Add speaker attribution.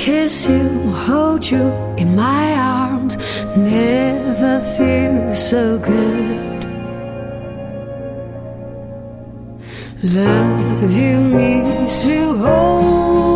Speaker 1: kiss you, hold you in my arms, never feel so good. Love you means to hold